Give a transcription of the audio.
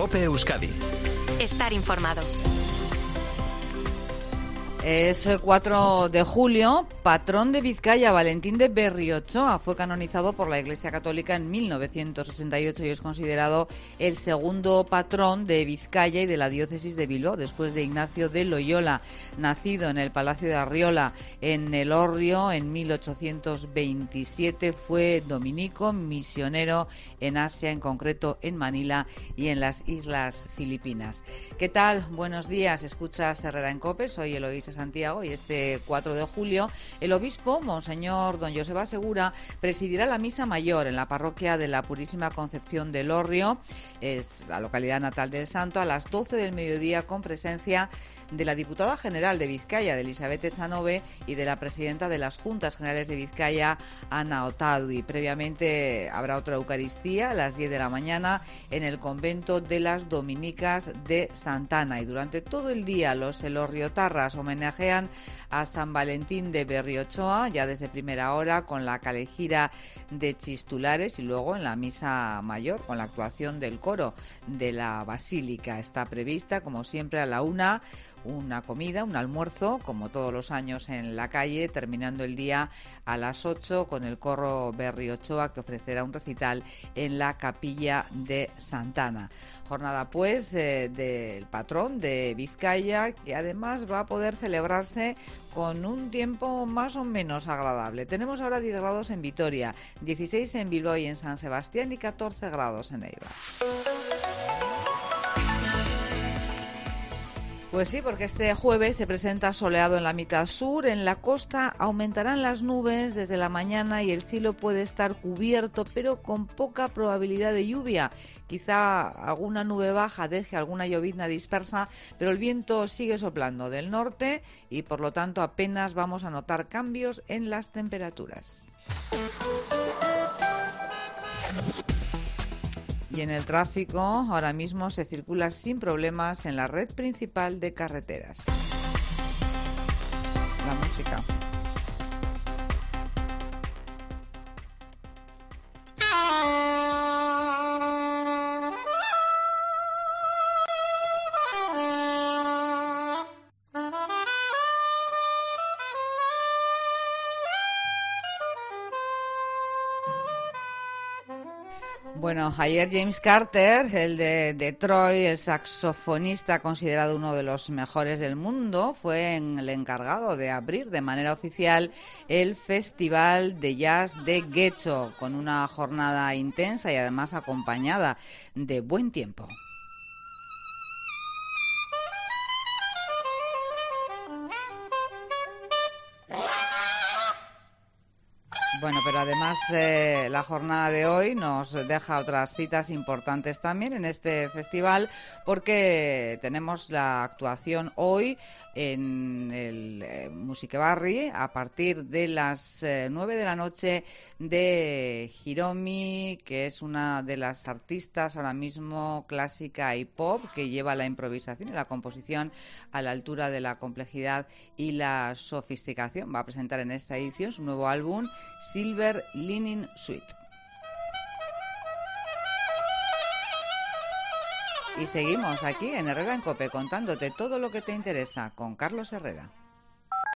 COPE Euskadi. Estar informado. Es 4 de julio, patrón de Vizcaya, Valentín de Berriochoa. Fue canonizado por la Iglesia Católica en 1968 y es considerado el segundo patrón de Vizcaya y de la diócesis de Bilbao, después de Ignacio de Loyola. Nacido en el Palacio de Arriola, en Elorrio, en 1827, fue dominico, misionero en Asia, en concreto en Manila y en las Islas Filipinas. ¿Qué tal? Buenos días. Escuchas Herrera en COPE. Soy Eloísa Santiago y este 4 de julio el obispo, Monseñor don Joseba Segura, presidirá la misa mayor en la parroquia de la Purísima Concepción de Elorrio, es la localidad natal del santo, a las 12 del mediodía, con presencia de la diputada general de Vizcaya, de Elizabeth Echanove, y de la presidenta de las Juntas Generales de Vizcaya, Ana Otadui. Previamente habrá otra Eucaristía a las 10 de la mañana en el convento de las Dominicas de Santana, y durante todo el día los elorriotarras homenajean a San Valentín de Berriochoa, ya desde primera hora con la calejira de Chistulares y luego en la misa mayor con la actuación del coro de la Basílica. Está prevista, como siempre, a la 1:00 una comida, un almuerzo, como todos los años en la calle, terminando el día a las 8 con el coro Berriochoa, que ofrecerá un recital en la capilla de Santana. Jornada, pues, del patrón de Vizcaya, que además va a poder celebrarse con un tiempo más o menos agradable. Tenemos ahora 10 grados en Vitoria, 16 en Bilbao y en San Sebastián y 14 grados en Eibar. Pues sí, porque este jueves se presenta soleado en la mitad sur. En la costa aumentarán las nubes desde la mañana y el cielo puede estar cubierto, pero con poca probabilidad de lluvia. Quizá alguna nube baja deje alguna llovizna dispersa, pero el viento sigue soplando del norte y por lo tanto apenas vamos a notar cambios en las temperaturas. Y en el tráfico, ahora mismo se circula sin problemas en la red principal de carreteras. La música. Bueno, ayer James Carter, el de Detroit, el saxofonista considerado uno de los mejores del mundo, fue el encargado de abrir de manera oficial el Festival de Jazz de Getxo, con una jornada intensa y además acompañada de buen tiempo. Bueno, pero además la jornada de hoy nos deja otras citas importantes también en este festival, porque tenemos la actuación hoy en el Musikebarri a partir de las 9 de la noche de Hiromi, que es una de las artistas ahora mismo clásica y pop que lleva la improvisación y la composición a la altura de la complejidad y la sofisticación. Va a presentar en esta edición su nuevo álbum Silver Lining Suite. Y seguimos aquí en Herrera en COPE contándote todo lo que te interesa con Carlos Herrera.